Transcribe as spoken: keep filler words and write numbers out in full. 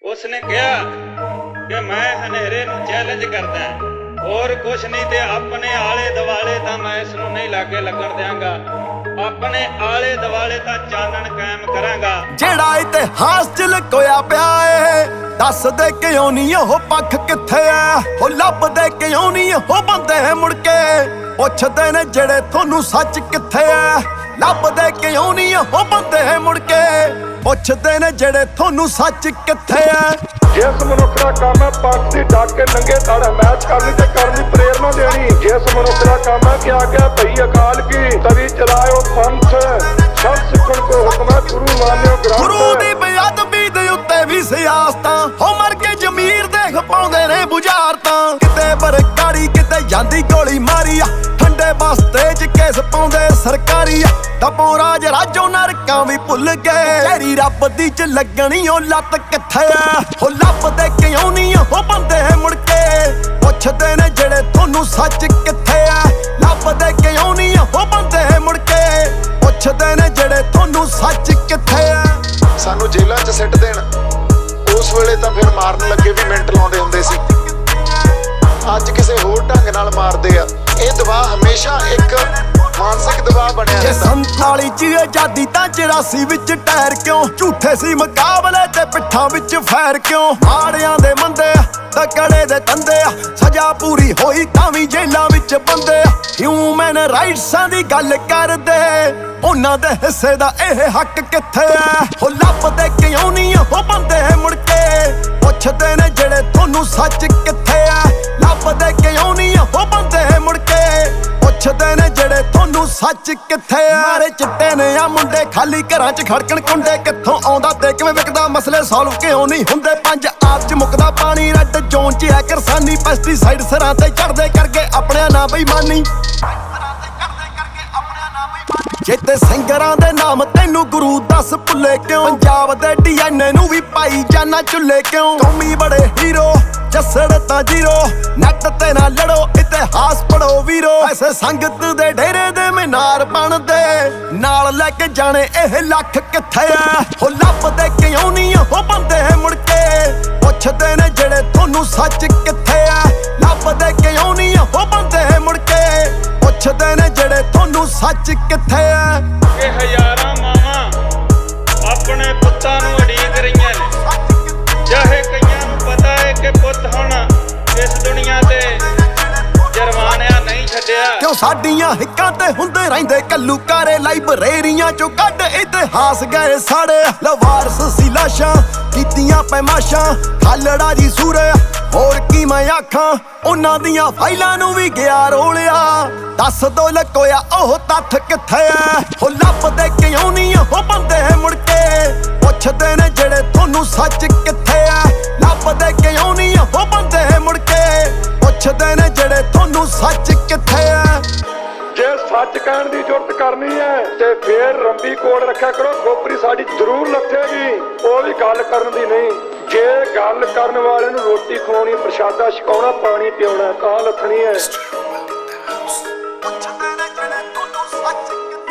उसने कहा कि मैं हनेरे नूं चैलेंज करदा और कुछ नहीं ते अपने आले दुआले तां मैं इसनूं नहीं लागे लगन देंगा, अपने आले दुआले तां चानण कायम करांगा। जेड़ा इतिहास च लकोया पिया ए दस दे क्यों नहीं ओह पख किथे ऐ, हो लभ दे क्यों नहीं ओह बंदे मुड़ के पुछदे ने जेड़े थोनू सच किथे ऐ, लभ दे क्यों नहीं ओह बंदे मुड़ के पुछदे ने जेड़े थोनू सच किथे ऐ। जिस मनुख का काम है पग की ढक के नंगे धड़ मैच करनी ते करनी प्रेरणा देनी, जिस मनुख का काम है कि आज्ञा भई अकाल की तभी चलायो पंथ, सब सिखण को हुक्म है गुरु मान्यो ग्रंथ। गुरु दी बेअदबी दे उत्ते भी सियासतां हो मर के जमीर देख पाउंदे ने बुझारतां, किते बरगाड़ी किते ਜਾਂਦੀ गोली मारी आ, ठंडे बस्ते च केस पाउंदे सरकारी आ, टपो राज राजो नरकां भी भुल गए, तेरी रब दी च लगणी ओ लत किथे ऐ, हो लभदे क्यों नहीं ओ बंदे मुड़ के पुछदे ने जेड़े थोनू सच किथे ऐ, लभदे क्यों नहीं ओ बंदे मुड़ के पुछदे ने जेड़े थोनू सच किथे ऐ। सानू जेलां च सिੱਟ देण उस वेले तां फिर मारन लगे भी मिੰट लाउंदे हुंदे सी, ਅੱਜ ਕਿਸੇ ਹੋਰ ਢੰਗ ਨਾਲ ਮਾਰਦੇ ਆ। ਇਹ ਦਬਾਅ ਹਮੇਸ਼ਾ ਇੱਕ ਮਾਨਸਿਕ ਦਬਾਅ ਬਣਿਆ ਜੇ ਰਹਿੰਦਾ। ਸੰਤਾਲੀ ਚ ਆਜ਼ਾਦੀ ਤਾਂ ਚੁਰਾਸੀ ਵਿੱਚ ਟਾਇਰ ਕਿਉਂ, ਝੂਠੇ ਸੀ ਮੁਕਾਬਲੇ ਤੇ ਪਿੱਠਾਂ ਵਿੱਚ ਫੈਰ ਕਿਉਂ, ਮਾੜਿਆਂ ਦੇ ਮੰਦੇ ਆ ਤਕੜੇ ਦੇ ਤੰਦੇ ਆ, ਸਜ਼ਾ ਪੂਰੀ ਹੋਈ ਤਾਂ ਵੀ ਜੇਲਾਂ ਵਿੱਚ ਬੰਦੇ ਆ, ਹਿਊਮਨ ਰਾਈਟਸਾਂ ਦੀ ਗੱਲ ਕਰਦੇ ਉਹਨਾਂ ਦੇ ਹਿੱਸੇ ਦਾ ਇਹ ਹੱਕ ਕਿੱਥੇ ਐ, ਹੋ ਲੱਭਦੇ ਕਿਉਂ ਨਹੀਂ ਉਹ ਬੰਦੇ ਮੁੜ ਕੇ ਪੁੱਛਦੇ ਨੇ ਜਿਹੜੇ ਤੁਹਾਨੂੰ ਸੱਚ ਕਿੱਥੇ ਐ, ਲੱਭਦੇ ਕਿਉਂ ਨਹੀਂ ਉਹ ਬੰਦੇ ਮੁੜ ਕੇ ਪੁੱਛਦੇ ਨੇ ਜਿਹੜੇ ਤੁਹਾਨੂੰ ਸੱਚ ਕਿੱਥੇ ਐ। ਮਾਰੇ ਚਿੱਟੇ ਨੇ ਆ ਮੁੰਡੇ ਖਾਲੀ ਘਰਾਂ 'ਚ ਖੜਕਣ ਕੁੰਡੇ, ਕਿੱਥੋਂ ਆਉਂਦਾ ਤੇ ਕਿਵੇਂ ਵਿਕਦਾ ਮਸਲੇ ਸੋਲਵ ਕਿਉਂ ਨਹੀਂ ਹੁੰਦੇ, ਪੰਜ ਆਪ 'ਚ ਮੁੱਕਦਾ ਪਾਣੀ ਰੈੱਡ ਜ਼ੋਨ 'ਚ ਐ ਕਿਰਸਾਨੀ, ਪੈਸਟੀਸਾਈਡ ਸਿਰਾਂ ਤੇ ਚੜਦੇ ਕਰਕੇ ਆਪਣਿਆਂ ਨਾਲ ਬੇਈਮਾਨੀ, ਜਿੱਤੇ ਸਿੰਗਰਾਂ ਦੇ ਨਾਮ ਤੈਨੂੰ ਗੁਰੂ ਦੱਸ ਭੁੱਲੇ ਕਿਉਂ, ਪੰਜਾਬ ਦੇ ਡੀ ਐਨ ਏ ਨੂੰ ਵੀ ਪਾਈ ਜਾਨਾ ਚੁੱਲੇ ਕਿਉਂ, ਕੌਮੀ ਬੜੇ ਹੀਰੋ ਜੱਸੜ ਤਾਂ ਜੀਰੋ, ਨੱਟ ਤੇ ਨਾ ਲੜੋ ਇਤਿਹਾਸ ਪੜੋ ਵੀਰੋ, ਐਸੇ ਸੰਗਤ ਦੇ ਡੇਰੇ ਦੇ ਮੀਨਾਰ ਬਣਦੇ ਨਾਲ ਲੈ ਕੇ ਜਾਣੇ ਇਹ ਲੱਖ ਕਿੱਥੇ ਐ, ਹੋ ਲੱਭਦੇ ਕਿਉਂ ਨਹੀਂ ਉਹ ਬੰਦੇ ਮੁੜ ਕੇ ਪੁੱਛਦੇ ਨੇ ਜਿਹੜੇ ਤੁਹਾਨੂੰ ਸੱਚ ਕਿੱਥੇ ਐ, ਲੱਭਦੇ ਕਿਉਂ ਨਹੀਂ ਉਹ ਬੰਦੇ ਮੁੜ ਕੇ ਪੁੱਛਦੇ ਨੇ ਜਿਹੜੇ ਤੁਹਾਨੂੰ ਸੱਚ ਕਿੱਥੇ ਐ। ਕਿ ਹਜ਼ਾਰਾਂ ਮਾਵਾਂ ਆਪਣੇ ਪੁੱਤਾਂ ਨੂੰ ਉਡੀਕ ਰਹੀਆਂ ਨੇ, ਚਾਹੇ ਕਈਆਂ ਨੂੰ ਪਤਾ ਹੈ ਕਿ ਪੁੱਤ ਹੁਣ ਇਸ ਦੁਨੀਆ ਤੇ ਜਰਮਾਨਿਆ ਨਹੀਂ ਛੱਡਿਆ, ਕਿਉਂ ਸਾਡੀਆਂ ਹਿੱਕਾਂ ਤੇ ਹੁੰਦੇ ਰਹਿੰਦੇ ਕੱਲੂਕਾਰੇ, ਲਾਇਬ੍ਰੇਰੀਆਂ ਚੋਂ ਕੱਢ ਇਤਿਹਾਸ ਗਏ ਸਾੜੇ, ਲਵਾਰਸ ਸੀ ਲਾਸ਼ਾਂ ਕੀਤੀਆਂ ਪੈਮਾਸ਼ਾਂ ਖਾਲੜਾ ਜੀ ਸੂਰੇ, ਹੋਰ ਕੀ ਮੈਂ ਆਖਾਂ ਉਹਨਾਂ ਦੀਆਂ ਫਾਈਲਾਂ ਨੂੰ ਵੀ ਗਿਆ ਰੋਲਿਆ, ਦੱਸ ਦੋ ਲਕੋਇਆ ਉਹ ਤੱਥ ਕਿੱਥੇ ਐ, ਹੋ ਲੱਭਦੇ ਕਿਉਂ ਨਹੀਂ ਉਹ ਬੰਦੇ ਮੁੜ ਕੇ ਪੁੱਛਦੇ ਨੇ ਜਿਹੜੇ ਤੁਹਾਨੂੰ ਸੱਚ ਕਿੱਥੇ ਐ, ਲੱਭਦੇ ਕਿਉਂ ਨਹੀਂ ਉਹ ਬੰਦੇ ਮੁੜ ਕੇ ਪੁੱਛਦੇ ਨੇ ਜਿਹੜੇ ਤੁਹਾਨੂੰ ਸੱਚ ਕਿੱਥੇ ਐ। ਜੇ ਸੱਚ ਕਹਿਣ ਦੀ ਜੁਰਤ ਕਰਨੀ ਹੈ ਤੇ ਫੇਰ ਰੰਬੀ ਕੋਲ ਰੱਖਿਆ ਕਰੋ, ਖੋਪਰੀ ਸਾਡੀ ਜ਼ਰੂਰ ਲੱਥੇਗੀ, ਉਹ ਵੀ ਗੱਲ ਕਰਨ ਦੀ ਨਹੀਂ, ਜੇ ਗੱਲ ਕਰਨ ਵਾਲੇ ਨੂੰ ਰੋਟੀ ਖਵਾਉਣੀ ਪ੍ਰਸ਼ਾਦਾ ਛਕਾਉਣਾ ਪਾਣੀ ਪਿਆਉਣਾ ਤਾਂ ਲੱਥਣੀ ਹੈ। ਪੁੱਛਦੇ ਨੇ ਜਿਹੜੇ ਤੁਹਾਨੂੰ ਸੱਚ